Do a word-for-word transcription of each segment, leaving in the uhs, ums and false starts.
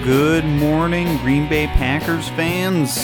Good morning, Green Bay Packers fans.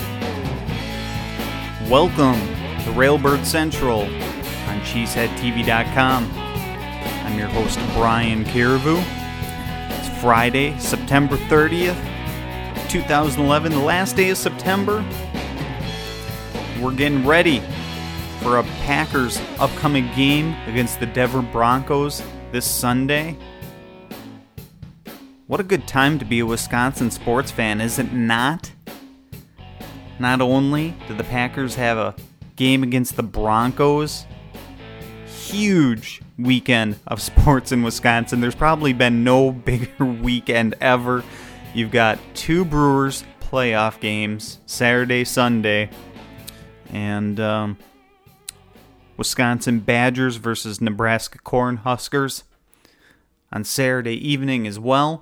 Welcome to Railbird Central on cheesehead t v dot com. I'm your host, Brian Caribou. It's Friday, September thirtieth, twenty eleven, the last day of September. We're getting ready for a Packers upcoming game against the Denver Broncos this Sunday. What a good time to be a Wisconsin sports fan, is it not? Not only do the Packers have a game against the Broncos, huge weekend of sports in Wisconsin. There's probably been no bigger weekend ever. You've got two Brewers playoff games, Saturday, Sunday, and um, Wisconsin Badgers versus Nebraska Cornhuskers on Saturday evening as well.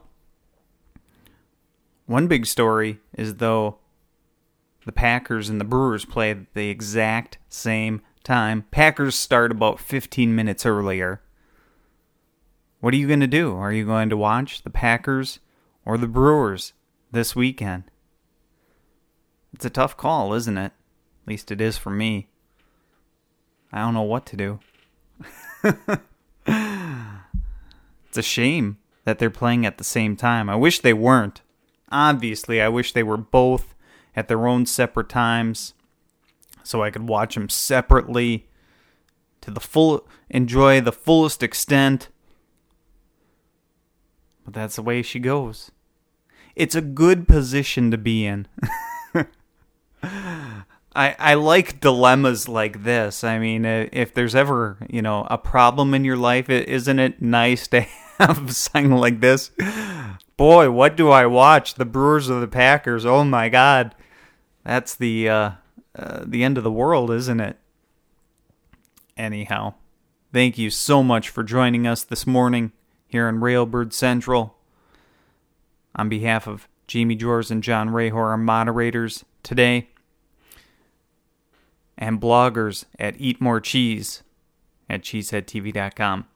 One big story is, though, the Packers and the Brewers play at the exact same time. Packers start about fifteen minutes earlier. What are you going to do? Are you going to watch the Packers or the Brewers this weekend? It's a tough call, isn't it? At least it is for me. I don't know what to do. It's a shame that they're playing at the same time. I wish they weren't. Obviously, I wish they were both at their own separate times so I could watch them separately to the full, enjoy the fullest extent. But that's the way she goes. It's a good position to be in. I I like dilemmas like this. I mean, if there's ever, you know, a problem in your life, isn't it nice to have something like this? Boy, what do I watch? The Brewers or the Packers? Oh my God, that's the uh, uh, the end of the world, isn't it? Anyhow, thank you so much for joining us this morning here on Railbird Central. On behalf of Jamie Jors and John Rahor, our moderators today, and bloggers at Eat More Cheese at cheesehead t v dot com.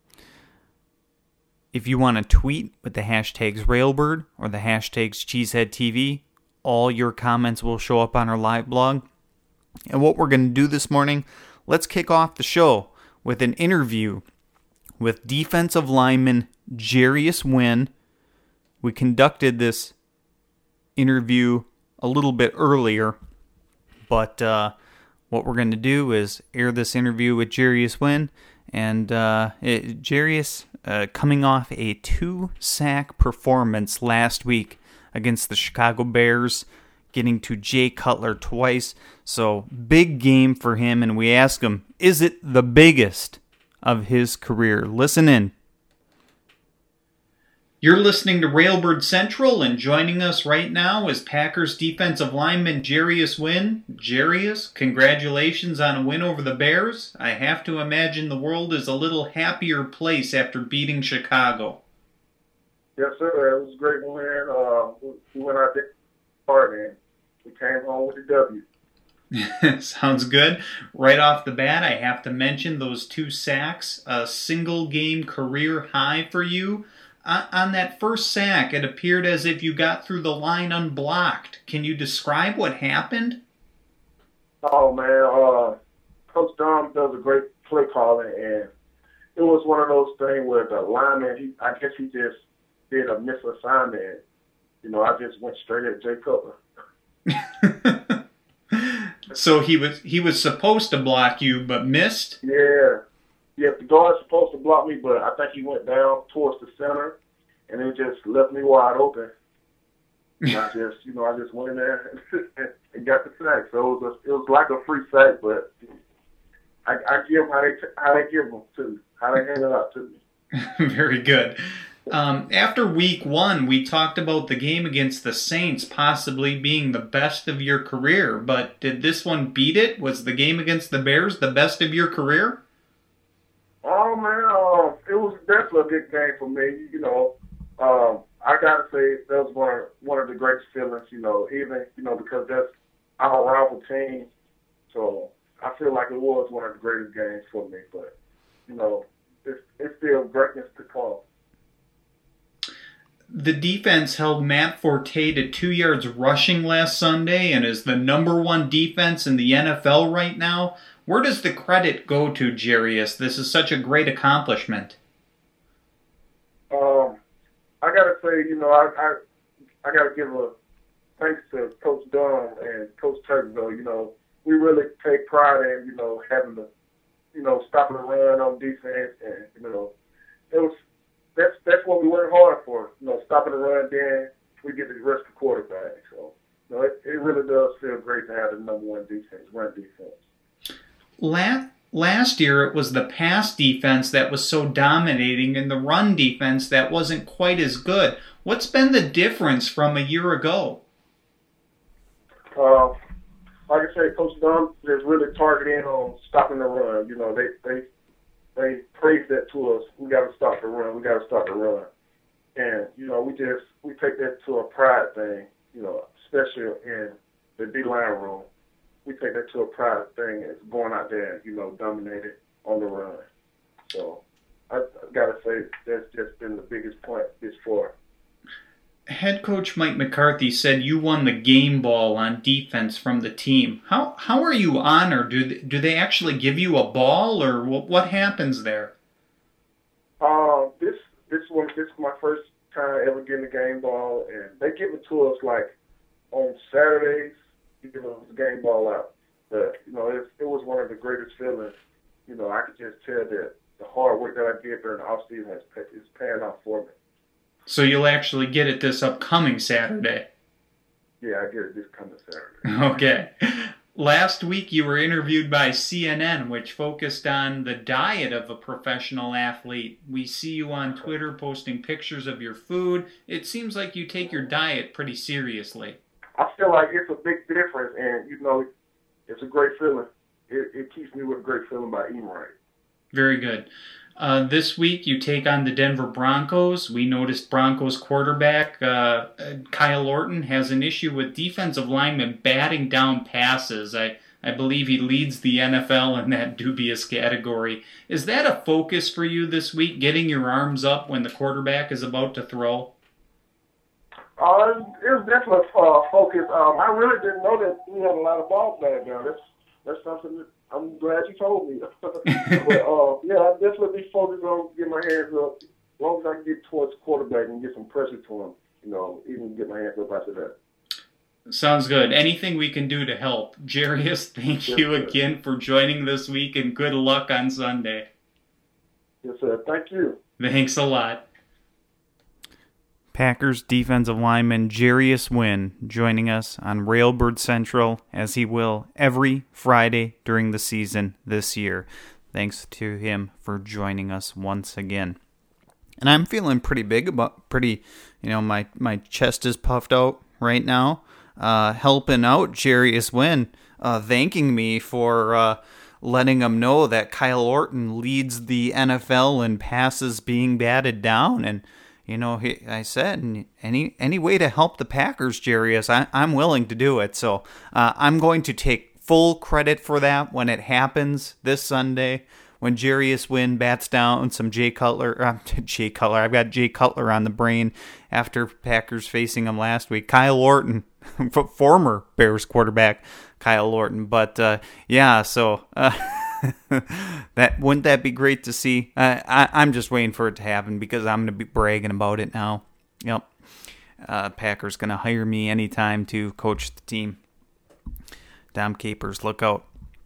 If you want to tweet with the hashtags Railbird or the hashtags CheeseheadTV, all your comments will show up on our live blog. And what we're going to do this morning, let's kick off the show with an interview with defensive lineman Jarius Wynn. We conducted this interview a little bit earlier, but uh, what we're going to do is air this interview with Jarius Wynn. And uh, it, Jarius, uh, coming off a two-sack performance last week against the Chicago Bears, getting to Jay Cutler twice. So, big game for him, and we ask him, is it the biggest of his career? Listen in. You're listening to Railbird Central, and joining us right now is Packers defensive lineman Jarius Wynn. Jarius, congratulations on a win over the Bears. I have to imagine the world is a little happier place after beating Chicago. Yes, sir. It was a great win. Uh, we went out there hard, and we came home with a W. Sounds good. Right off the bat, I have to mention those two sacks, a single-game career high for you. On that first sack, it appeared as if you got through the line unblocked. Can you describe what happened? Oh, man. Uh, Coach Dom does a great play calling, and it was one of those things where the lineman, he, I guess he just did a misassignment. You know, I just went straight at Jay Cutler. So he was he was supposed to block you, but missed? Yeah. Yeah, the guard's supposed to block me, but I think he went down towards the center, and it just left me wide open. And I just, you know, I just went in there and got the sack. So it was, a, it was like a free sack, but I, I give them how they how they give them to me, how they hand it out to me. Very good. Um, after week one, we talked about the game against the Saints possibly being the best of your career, but did this one beat it? Was the game against the Bears the best of your career? Oh, man, uh, it was definitely a good game for me. You know, um, I got to say that was one of, one of the greatest feelings, you know, even, you know, because that's our rival team. So I feel like it was one of the greatest games for me. But, you know, it's, it's still greatness to come. the defense held Matt Forte to two yards rushing last Sunday and is the number one defense in the N F L right now. Where does the credit go to, Jarius? This is such a great accomplishment. Um, I gotta say, you know, I I, I gotta give a thanks to Coach Dunn and Coach Turkville. You know, we really take pride in, you know, having the, you know, stopping the run on defense, and you know, it was that's that's what we work hard for. You know, stopping the run, then we get to rest the quarterback. So, you know, it, it really does feel great to have the number one defense, run defense. Last last year, it was the pass defense that was so dominating, and the run defense that wasn't quite as good. What's been the difference from a year ago? Uh, like I said, Coach Dunn is really targeting on stopping the run. You know, they they they praise that to us. We got to stop the run. We got to stop the run. And you know, we just we take that to a pride thing. You know, especially in the D line room, we take that to a pride thing. It's going out there, you know, dominated on the run. So I, I gotta say that's just been the biggest point this far. Head coach Mike McCarthy said you won the game ball on defense from the team. How how are you honored? Do they, do they actually give you a ball, or what, what happens there? Uh, this this one this is my first time ever getting a game ball, and they give it to us like on Saturdays. You give us the game ball out, but you know it, it was one of the greatest feelings. You know, I could just tell that the hard work that I did during the off season has is paying off for me. So you'll actually get it this upcoming Saturday. Yeah, I get it this coming Saturday. Okay. Last week you were interviewed by C N N, which focused on the diet of a professional athlete. We see you on Twitter posting pictures of your food. It seems like you take your diet pretty seriously. I feel like it's a big difference, and, you know, it's a great feeling. It, it keeps me with a great feeling by eating right. Very good. Uh, this week you take on the Denver Broncos. We noticed Broncos quarterback uh, Kyle Orton has an issue with defensive linemen batting down passes. I, I believe he leads the N F L in that dubious category. Is that a focus for you this week, getting your arms up when the quarterback is about to throw? Uh, it was definitely a uh, focus. Um, I really didn't know that we had a lot of balls batted down. That's, that's something that I'm glad you told me. But, uh, yeah, I'll definitely be focused on getting my hands up. As long as I can get towards the quarterback and get some pressure to him, you know, even get my hands up after that. Sounds good. Anything we can do to help. Jarius, thank yes, you sir. again for joining this week, and good luck on Sunday. Yes, sir. Thank you. Thanks a lot. Packers defensive lineman Jarius Wynn joining us on Railbird Central, as he will every Friday during the season this year. Thanks to him for joining us once again. And I'm feeling pretty big about, pretty, you know, my, my chest is puffed out right now, uh, helping out Jarius Wynn, uh, thanking me for uh, letting him know that Kyle Orton leads the N F L in passes being batted down. And you know, he, I said, any any way to help the Packers, Jarius, I, I'm willing to do it. So uh, I'm going to take full credit for that when it happens this Sunday, when Jarius Wynn bats down some Jay Cutler. Uh, Jay Cutler, I've got Jay Cutler on the brain after Packers facing him last week. Kyle Orton, former Bears quarterback, Kyle Orton. But uh, yeah, so... Uh, that wouldn't that be great to see? Uh, I, I'm just waiting for it to happen because I'm going to be bragging about it now. Yep, uh, Packers going to hire me anytime to coach the team. Dom Capers, look out!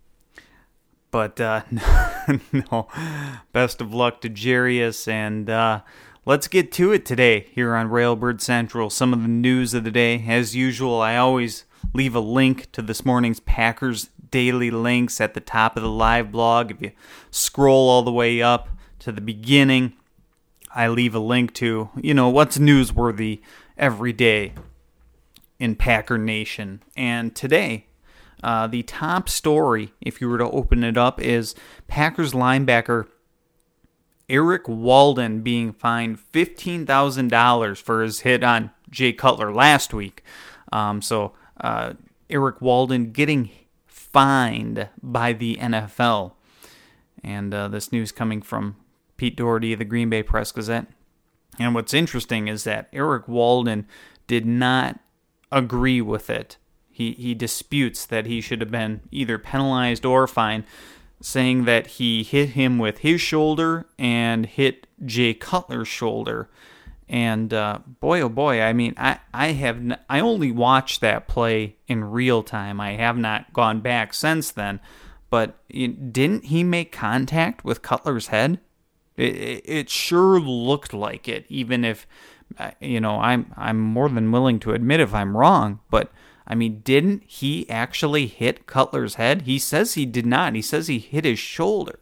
But uh, no, best of luck to Jarius, and uh, let's get to it today here on Railbird Central. Some of the news of the day, as usual. I always leave a link to this morning's Packers daily links at the top of the live blog. If you scroll all the way up to the beginning, I leave a link to, you know, what's newsworthy every day in Packer Nation. And today, uh, the top story, if you were to open it up, is Packers linebacker Eric Walden being fined fifteen thousand dollars for his hit on Jay Cutler last week. Um, so uh, Eric Walden getting fined by the N F L. And uh, this news coming from Pete Doherty of the Green Bay Press-Gazette. And what's interesting is that Erik Walden did not agree with it. He he disputes that he should have been either penalized or fined, saying that he hit him with his shoulder and hit Jay Cutler's shoulder. And uh, boy, oh boy, I mean, I, I have n- I only watched that play in real time. I have not gone back since then. But it, didn't he make contact with Cutler's head? It, it, it sure looked like it, even if, uh, you know, I'm I'm more than willing to admit if I'm wrong. But, I mean, didn't he actually hit Cutler's head? He says he did not. He says he hit his shoulder.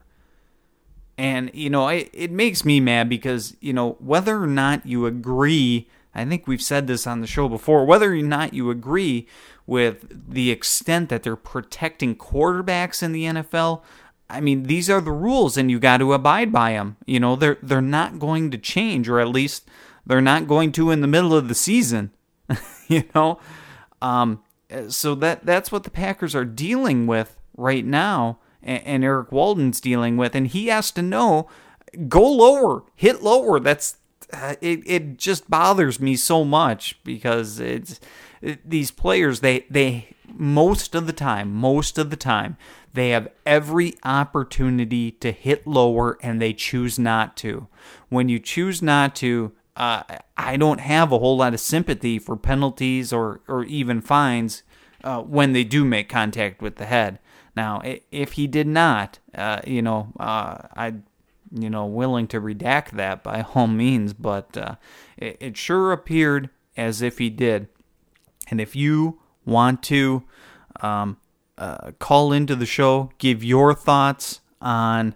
And, you know, it, it makes me mad because, you know, whether or not you agree, I think we've said this on the show before, whether or not you agree with the extent that they're protecting quarterbacks in the N F L, I mean, these are the rules and you got to abide by them. You know, they're, they're not going to change, or at least they're not going to in the middle of the season, you know. Um, so that that's what the Packers are dealing with right now. And Erik Walden's dealing with, and he has to know, go lower, hit lower. That's uh, it. It just bothers me so much because it's it, these players. They they most of the time, most of the time, they have every opportunity to hit lower, and they choose not to. When you choose not to, uh, I don't have a whole lot of sympathy for penalties or or even fines uh, when they do make contact with the head. Now, if he did not, uh, you know, uh, I'd, you know, willing to redact that by all means, but uh, it, it sure appeared as if he did. And if you want to um, uh, call into the show, give your thoughts on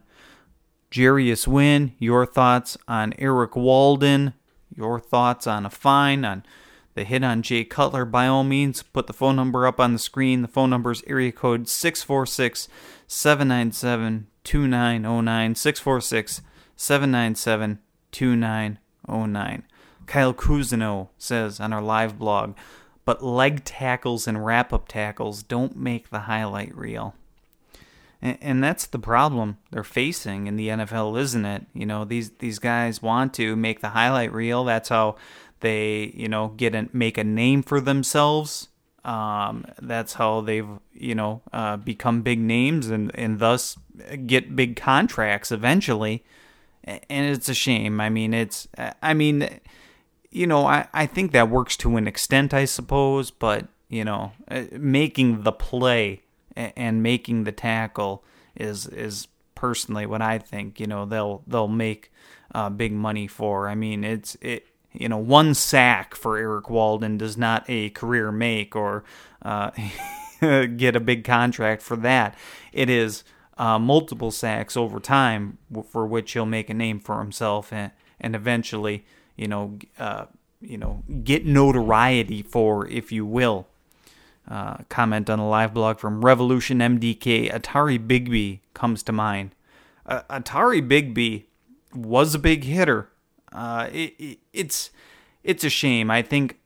Jarius Wynn, your thoughts on Erik Walden, your thoughts on a fine, on the hit on Jay Cutler, by all means, put the phone number up on the screen. The phone number is area code six four six, seven nine seven, two nine zero nine, six four six, seven nine seven, two nine zero nine. Kyle Cousineau says on our live blog, but leg tackles and wrap-up tackles don't make the highlight reel. And, and that's the problem they're facing in the N F L, isn't it? You know, these, these guys want to make the highlight reel. That's how they, you know, get a, make a name for themselves. Um, that's how they've, you know, uh, become big names and, and thus get big contracts eventually. And it's a shame. I mean, it's, I mean, you know, I, I think that works to an extent, I suppose, but, you know, making the play and making the tackle is, is personally what I think, you know, they'll, they'll make uh, big money for. I mean, it's, it, You know, one sack for Erik Walden does not a career make or uh, get a big contract for that. It is uh, multiple sacks over time for which he'll make a name for himself and, and eventually, you know, uh, you know, get notoriety for, if you will. Uh, comment on a live blog from Revolution M D K. Atari Bigby comes to mind. Uh, Atari Bigby was a big hitter. Uh, it, it, it's it's a shame. I think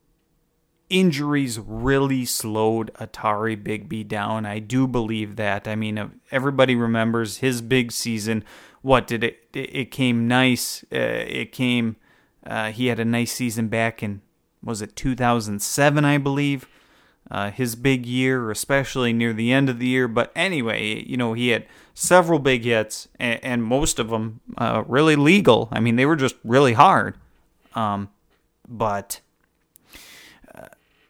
injuries really slowed Atari Bigby down. I do believe that. I mean, everybody remembers his big season. What did it? It came nice. Uh, it came. Uh, he had a nice season back in, was it two thousand seven, I believe. Uh, his big year, especially near the end of the year. But anyway, you know, he had several big hits, and, and most of them uh, really legal. I mean, they were just really hard. Um, but uh,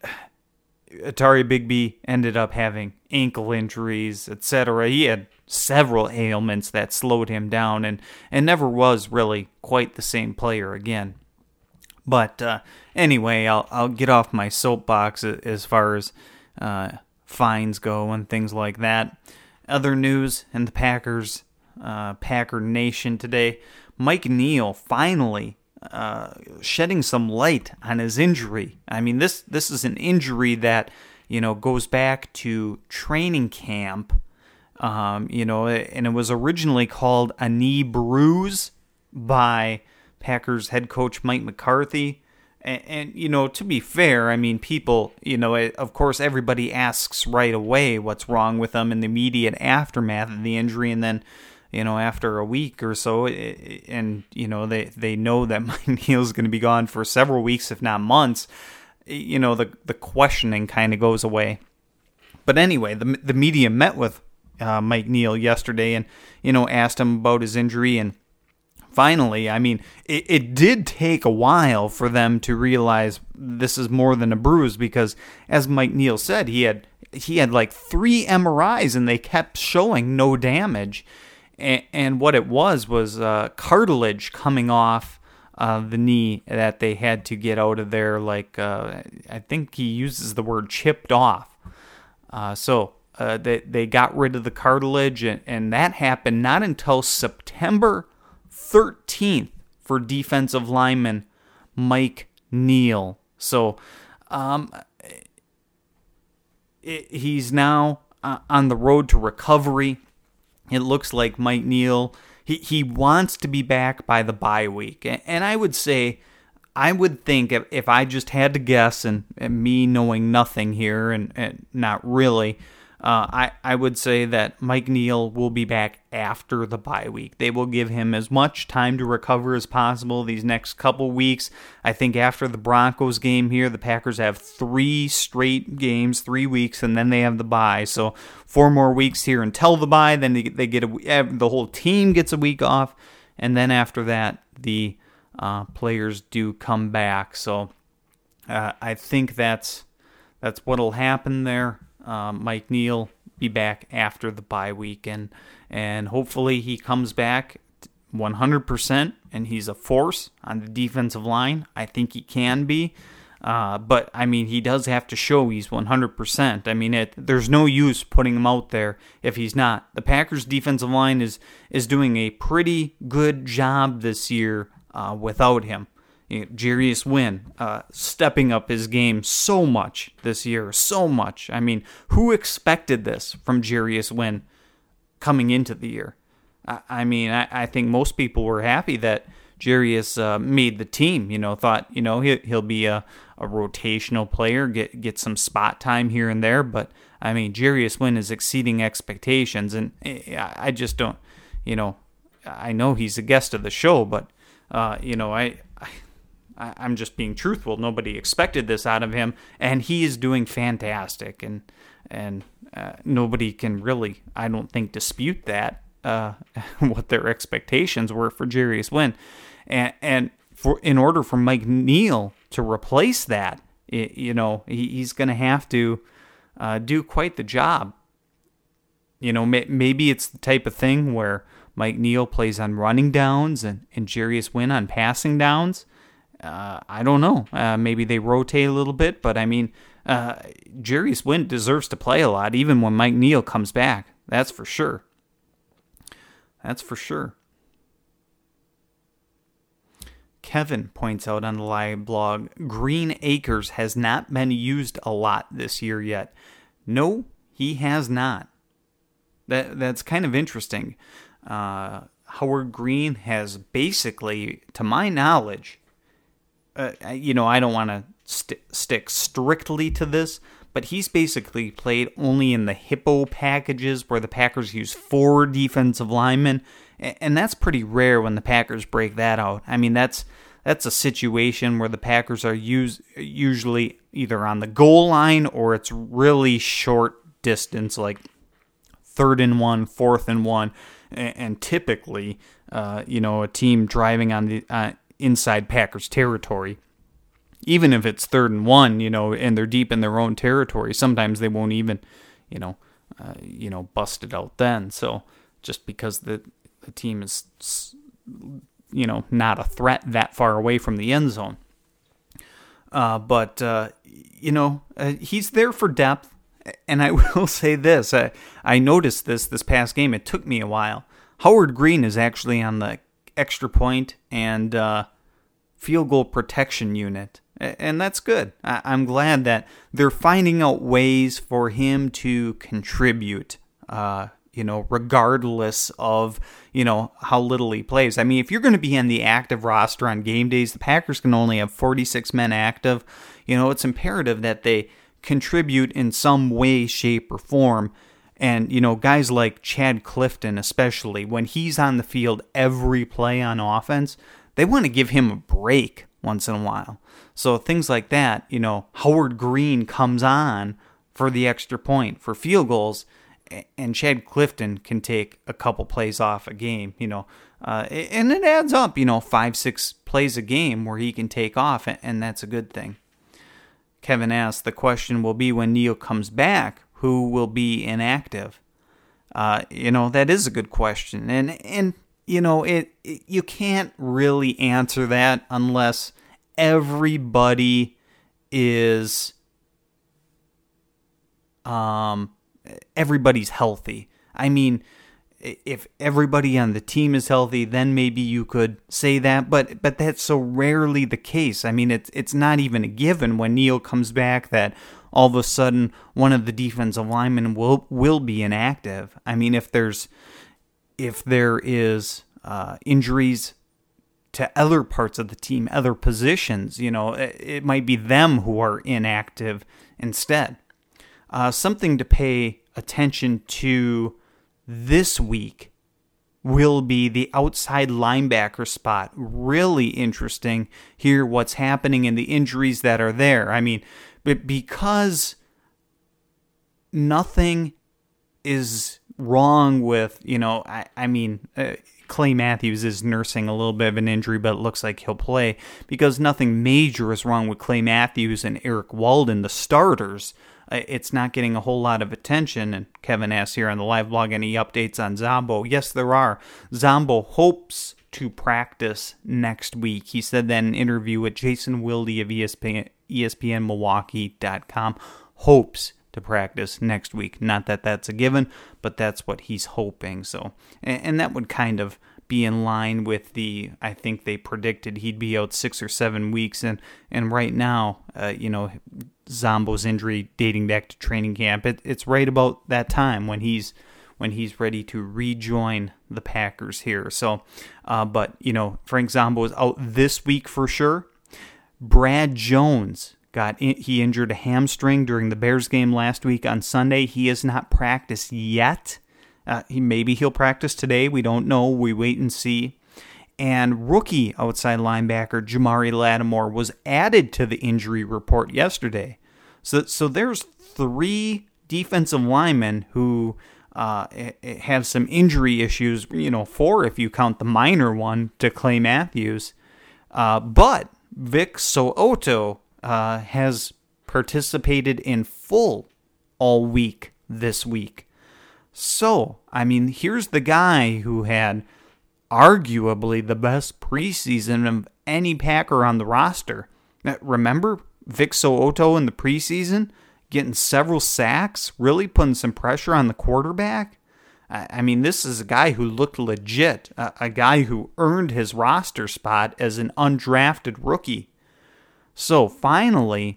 Atari Bigby ended up having ankle injuries, et cetera. He had several ailments that slowed him down, and, and never was really quite the same player again. But uh, anyway, I'll I'll get off my soapbox as far as uh, fines go and things like that. Other news in the Packers, uh, Packer Nation today, Mike Neal finally uh, shedding some light on his injury. I mean, this this is an injury that, you know, goes back to training camp, um, you know, and it was originally called a knee bruise by Packers head coach Mike McCarthy. And, and, you know, to be fair, I mean, people, you know, of course, everybody asks right away what's wrong with them in the immediate aftermath of the injury. And then, you know, after a week or so, and, you know, they, they know that Mike Neal's going to be gone for several weeks, if not months, you know, the, the questioning kind of goes away. But anyway, the the media met with uh, Mike Neal yesterday and, you know, asked him about his injury. And finally, I mean, it, it did take a while for them to realize this is more than a bruise because, as Mike Neal said, he had he had like three M R Is and they kept showing no damage. And, and what it was was uh, cartilage coming off uh, the knee that they had to get out of there. Like uh, I think he uses the word chipped off. Uh, so uh, they they got rid of the cartilage, and, and that happened not until September thirteenth for defensive lineman Mike Neal. So um, it, he's now uh, on the road to recovery. It looks like Mike Neal, he, he wants to be back by the bye week. And, and I would say, I would think if, if I just had to guess, and, and me knowing nothing here, and, and not really, uh, I, I would say that Mike Neal will be back after the bye week. They will give him as much time to recover as possible these next couple weeks. I think after the Broncos game here, the Packers have three straight games, three weeks, and then they have the bye. So four more weeks here until the bye. Then they, they get a, the whole team gets a week off, and then after that, the uh, players do come back. So uh, I think that's that's what'll happen there. Uh, Mike Neal be back after the bye week, and and hopefully he comes back one hundred percent and he's a force on the defensive line. I think he can be, uh, but I mean he does have to show he's one hundred percent. I mean it, there's no use putting him out there if he's not. The Packers defensive line is is doing a pretty good job this year uh, without him. You know, Jarius Wynn uh, stepping up his game so much this year, so much. I mean, who expected this from Jarius Wynn coming into the year? I, I mean, I, I think most people were happy that Jarius uh, made the team. You know, thought you know he, he'll be a, a rotational player, get get some spot time here and there. But I mean, Jarius Wynn is exceeding expectations, and I, I just don't. You know, I know he's a guest of the show, but uh, you know, I. I I'm just being truthful. Nobody expected this out of him, and he is doing fantastic, and and uh, nobody can really, I don't think, dispute that, uh, what their expectations were for Jarius Wynn. And, and for in order for Mike Neal to replace that, it, you know, he, he's going to have to uh, do quite the job. You know, may, maybe it's the type of thing where Mike Neal plays on running downs and, and Jarius Wynn on passing downs. Uh, I don't know. Uh, maybe they rotate a little bit, but I mean, uh, Jarius Wynn deserves to play a lot, even when Mike Neal comes back. That's for sure. That's for sure. Kevin points out on the live blog, Green Acres has not been used a lot this year yet. No, he has not. That that's kind of interesting. Uh, Howard Green has basically, to my knowledge, Uh, you know, I don't want to st- stick strictly to this, but he's basically played only in the hippo packages where the Packers use four defensive linemen, and that's pretty rare when the Packers break that out. I mean, that's that's a situation where the Packers are use, usually either on the goal line or it's really short distance, like third and one, fourth and one, and, and typically, uh, you know, a team driving on the uh, inside Packers territory, even if it's third and one, you know, and they're deep in their own territory, sometimes they won't even, you know, uh, you know, bust it out then. So just because the, the team is, you know, not a threat that far away from the end zone. Uh, but, uh, you know, uh, he's there for depth. And I will say this, I, I noticed this this past game. It took me a while. Howard Green is actually on the extra point and uh, field goal protection unit, and that's good. I- I'm glad that they're finding out ways for him to contribute, uh, you know, regardless of, you know, how little he plays. I mean, if you're going to be on the active roster on game days, the Packers can only have forty-six men active. You know, it's imperative that they contribute in some way, shape, or form. And, you know, guys like Chad Clifton, especially, when he's on the field every play on offense, they want to give him a break once in a while. So things like that, you know, Howard Green comes on for the extra point for field goals, and Chad Clifton can take a couple plays off a game, you know, uh, and it adds up, you know, five, six plays a game where he can take off, and that's a good thing. Kevin asks, the question will be when Neal comes back, who will be inactive? Uh, you know, that is a good question, and and you know, it, it you can't really answer that unless everybody is um. everybody's healthy. I mean, if everybody on the team is healthy, then maybe you could say that, but but that's so rarely the case. I mean, it's it's not even a given when Neal comes back that all of a sudden one of the defensive linemen will will be inactive. I mean, if there's if there is uh, injuries to other parts of the team, other positions, you know, it, it might be them who are inactive instead. Uh, something to pay attention to this week will be the outside linebacker spot. Really interesting here what's happening and the injuries that are there. I mean, but because nothing is wrong with, you know, I, I mean, uh, Clay Matthews is nursing a little bit of an injury, but it looks like he'll play because nothing major is wrong with Clay Matthews and Eric Walden, the starters. It's not getting a whole lot of attention. And Kevin asks here on the live blog, any updates on Zombo? Yes, there are. Zombo hopes to practice next week. He said that in an interview with Jason Wilde of E S P N, E S P N Milwaukee dot com. Hopes to practice next week. Not that that's a given, but that's what he's hoping. So, and, and that would kind of be in line with the, I think they predicted he'd be out six or seven weeks. And, and right now, uh, you know, Zombo's injury dating back to training camp, it, it's right about that time when he's when he's ready to rejoin the Packers here. So, uh, but, you know, Frank Zombo is out this week for sure. Brad Jones got in, he injured a hamstring during the Bears game last week on Sunday. He has not practiced yet. Uh, he maybe he'll practice today. We don't know. We wait and see. And rookie outside linebacker Jamari Lattimore was added to the injury report yesterday. So, so there's three defensive linemen who uh, have some injury issues. You know, four if you count the minor one to Clay Matthews. Uh, but Vic So'oto uh, has participated in full all week this week. So, I mean, here's the guy who had arguably the best preseason of any Packer on the roster. Remember Vic So'oto in the preseason getting several sacks, really putting some pressure on the quarterback? I mean, this is a guy who looked legit, a guy who earned his roster spot as an undrafted rookie. So finally,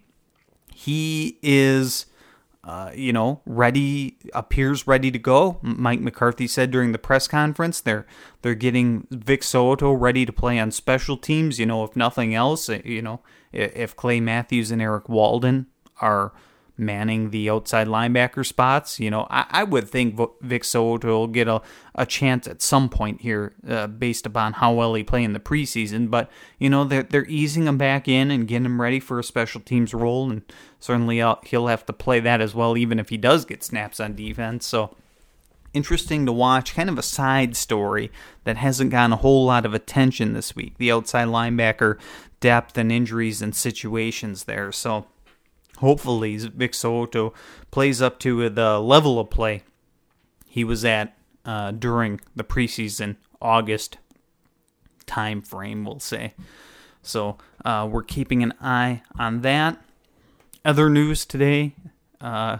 he is... Uh, you know, ready, appears ready to go. Mike McCarthy said during the press conference they're they're getting Vic So'oto ready to play on special teams. You know, if nothing else, you know, if Clay Matthews and Eric Walden are manning the outside linebacker spots, you know, I, I would think Vic So'oto will get a, a chance at some point here uh, based upon how well he played in the preseason. But, you know, they're, they're easing him back in and getting him ready for a special teams role, and certainly uh, he'll have to play that as well, even if he does get snaps on defense. So interesting to watch, kind of a side story that hasn't gotten a whole lot of attention this week, the outside linebacker depth and injuries and situations there. So hopefully Vic So'oto plays up to the level of play he was at uh, during the preseason August time frame, we'll say. So uh, we're keeping an eye on that. Other news today, uh,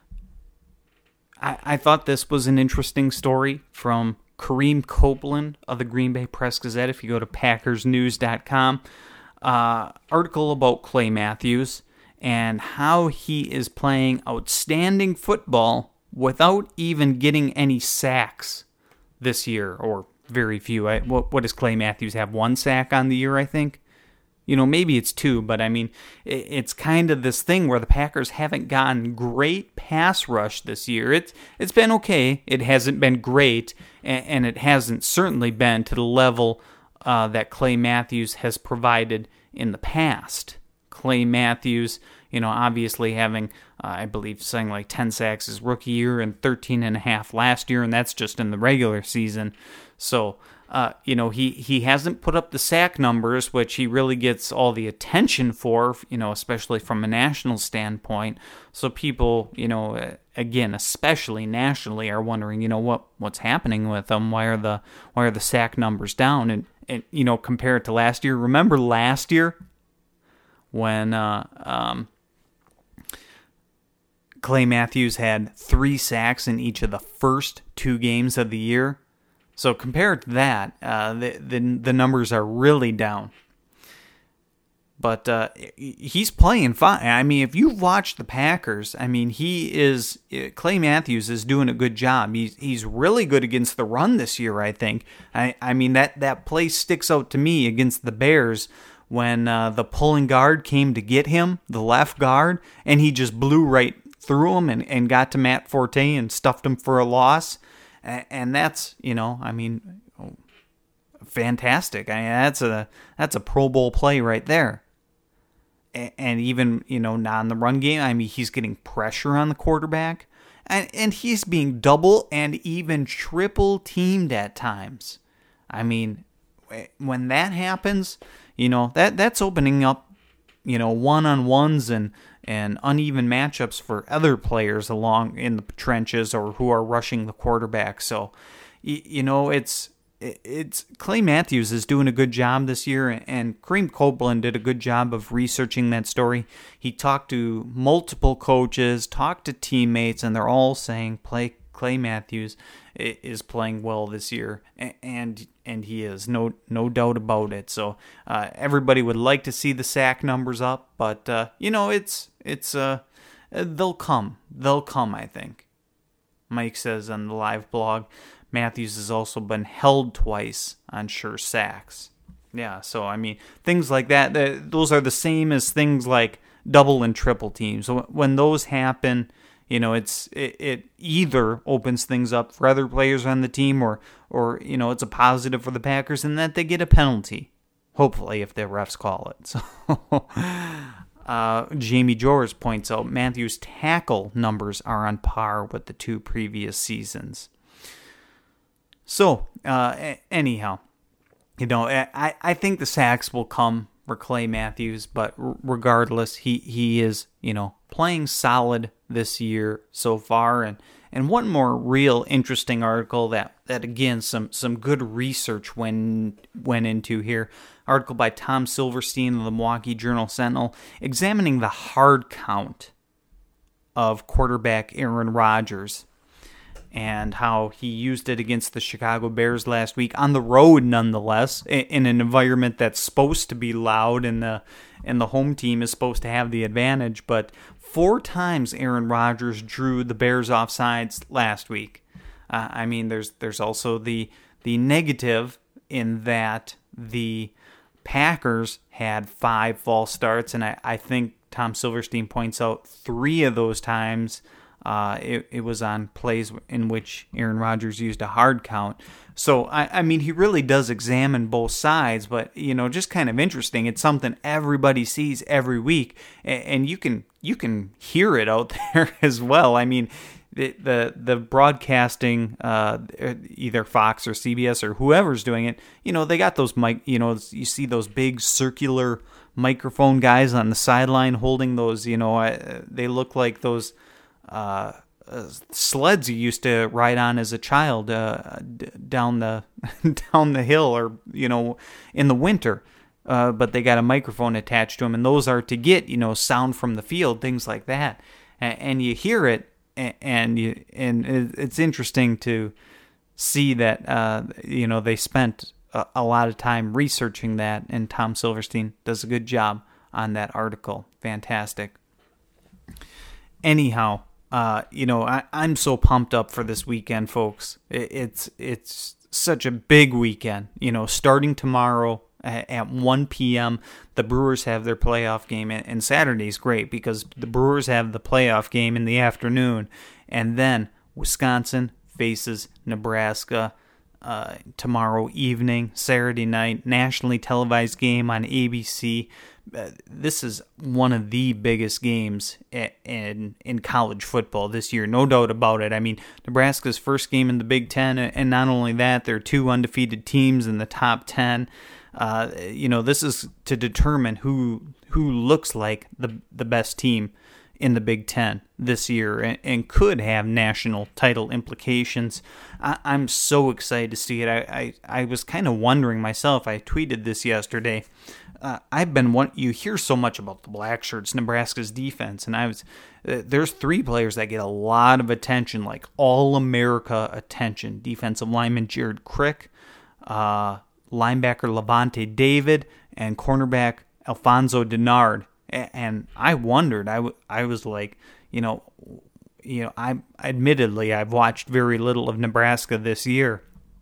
I, I thought this was an interesting story from Kareem Copeland of the Green Bay Press-Gazette. If you go to Packers News dot com, uh, article about Clay Matthews and how he is playing outstanding football without even getting any sacks this year, or very few. I, what, what does Clay Matthews have? One sack on the year, I think? You know, maybe it's two, but I mean, it's kind of this thing where the Packers haven't gotten great pass rush this year. It's it's been okay. It hasn't been great, and it hasn't certainly been to the level uh, that Clay Matthews has provided in the past. Clay Matthews, you know, obviously having, uh, I believe, something like ten sacks his rookie year and thirteen and a half last year, and that's just in the regular season. So, Uh, you know, he, he hasn't put up the sack numbers, which he really gets all the attention for, you know, especially from a national standpoint. So people, you know, again, especially nationally, are wondering, you know, what what's happening with him? Why are the why are the sack numbers down? And, and you know, compared to last year, remember last year when uh, um, Clay Matthews had three sacks in each of the first two games of the year? So compared to that, uh, the, the the numbers are really down. But uh, he's playing fine. I mean, if you've watched the Packers, I mean, he is Clay Matthews is doing a good job. He's he's really good against the run this year, I think. I I mean that that play sticks out to me against the Bears when uh, the pulling guard came to get him, the left guard, and he just blew right through him and, and got to Matt Forte and stuffed him for a loss. And that's, you know, I mean, fantastic. I mean, that's a that's a Pro Bowl play right there. And even, you know, not in the run game, I mean, he's getting pressure on the quarterback. And, and he's being double and even triple teamed at times. I mean, when that happens, you know, that that's opening up, you know, one-on-ones and and uneven matchups for other players along in the trenches or who are rushing the quarterback. So, you, you know, it's it's Clay Matthews is doing a good job this year, and Kareem Copeland did a good job of researching that story. He talked to multiple coaches, talked to teammates, and they're all saying play Clay Matthews is playing well this year, and and he is, no no doubt about it. So uh, everybody would like to see the sack numbers up, but uh, you know it's it's uh they'll come they'll come. I think Mike says on the live blog, Matthews has also been held twice on sure sacks. Yeah, so I mean things like that. Those are the same as things like double and triple teams. So when those happen, you know, it's it, it either opens things up for other players on the team, or or you know, it's a positive for the Packers in that they get a penalty. Hopefully, if the refs call it. So, uh, Jamie Jors points out Matthews' tackle numbers are on par with the two previous seasons. So, uh, anyhow, you know, I I think the sacks will come for Clay Matthews, but regardless, he, he is, you know, playing solid this year so far. And, and one more real interesting article that, that again, some, some good research went, went into here. Article by Tom Silverstein of the Milwaukee Journal-Sentinel, examining the hard count of quarterback Aaron Rodgers and how he used it against the Chicago Bears last week on the road, nonetheless, in an environment that's supposed to be loud, and the and the home team is supposed to have the advantage. But four times Aaron Rodgers drew the Bears off sides last week. Uh, I mean, there's there's also the the negative in that the Packers had five false starts, and I, I think Tom Silverstein points out three of those times Uh, it, it was on plays in which Aaron Rodgers used a hard count. So, I, I mean, he really does examine both sides, but, you know, just kind of interesting. It's something everybody sees every week, and, and you can you can hear it out there as well. I mean, the the, the broadcasting, uh, either Fox or C B S or whoever's doing it, you know, they got those mic, you know, you see those big circular microphone guys on the sideline holding those, you know, uh, they look like those Uh, uh, sleds you used to ride on as a child uh, d- down the down the hill, or you know, in the winter. Uh, but they got a microphone attached to them, and those are to get, you know, sound from the field, things like that. And, and you hear it, and, and you and it's interesting to see that uh, you know, they spent a, a lot of time researching that, and Tom Silverstein does a good job on that article. Fantastic. Anyhow. Uh, you know, I, I'm so pumped up for this weekend, folks. It, it's it's such a big weekend. You know, starting tomorrow at one p.m. The Brewers have their playoff game, and Saturday's great because the Brewers have the playoff game in the afternoon, and then Wisconsin faces Nebraska uh, tomorrow evening, Saturday night, nationally televised game on A B C. Uh, this is one of the biggest games in in college football this year, no doubt about it. I mean, Nebraska's first game in the Big Ten, and not only that, they're two undefeated teams in the top ten. Uh, you know, this is to determine who who looks like the the best team in the Big Ten this year, and, and could have national title implications. I, I'm so excited to see it. I I, I was kind of wondering myself. I tweeted this yesterday. Uh, I've been one. You hear so much about the Black Shirts, Nebraska's defense, and I was. Uh, there's three players that get a lot of attention, like All-America attention. Defensive lineman Jared Crick, uh, linebacker Levante David, and cornerback Alfonso Denard. A- and I wondered. I, w- I was like, you know, you know, I admittedly I've watched very little of Nebraska this year.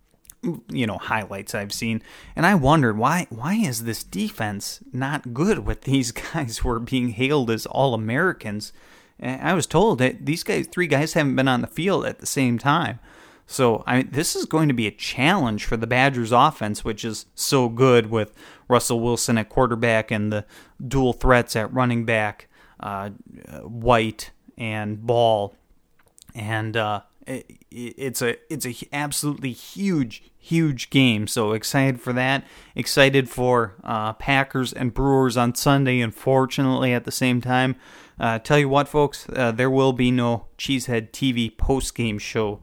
You know, highlights I've seen, and I wondered why why is this defense not good with these guys who are being hailed as All-Americans? And I was told that these guys, three guys, haven't been on the field at the same time. So I this is going to be a challenge for the Badgers offense, which is so good with Russell Wilson at quarterback and the dual threats at running back, uh, White and Ball, and uh, it, it's a it's a absolutely huge. Huge game, so excited for that. Excited for uh, Packers and Brewers on Sunday, unfortunately, at the same time. Uh, tell you what, folks, uh, there will be no Cheesehead T V post-game show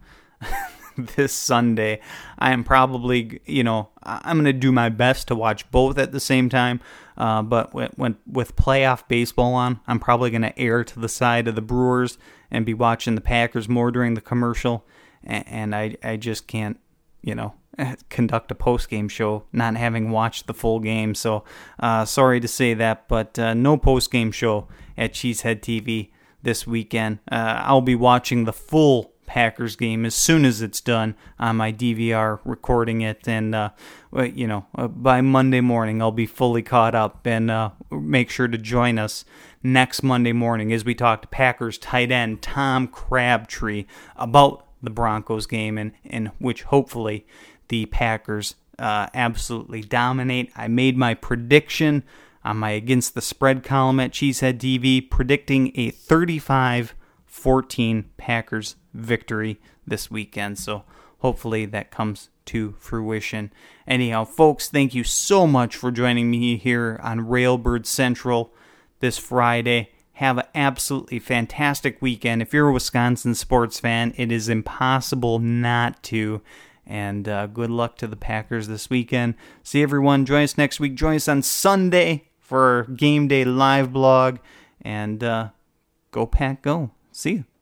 this Sunday. I am probably, you know, I'm going to do my best to watch both at the same time, uh, but when, when, with playoff baseball on, I'm probably going to err to the side of the Brewers and be watching the Packers more during the commercial, and, and I, I just can't, you know, conduct a post-game show, not having watched the full game. So, uh, sorry to say that, but uh, no post-game show at Cheesehead T V this weekend. Uh, I'll be watching the full Packers game as soon as it's done on my D V R, recording it, and uh, you know, uh, by Monday morning I'll be fully caught up. And uh, make sure to join us next Monday morning as we talk to Packers tight end Tom Crabtree about the Broncos game, and in which hopefully the Packers uh, absolutely dominate. I made my prediction on my Against the Spread column at Cheesehead T V, predicting a thirty-five fourteen Packers victory this weekend. So hopefully that comes to fruition. Anyhow, folks, thank you so much for joining me here on Railbird Central this Friday. Have an absolutely fantastic weekend. If you're a Wisconsin sports fan, it is impossible not to. And uh, good luck to the Packers this weekend. See everyone. Join us next week. Join us on Sunday for our Game Day live blog. And uh, go Pack, go. See you.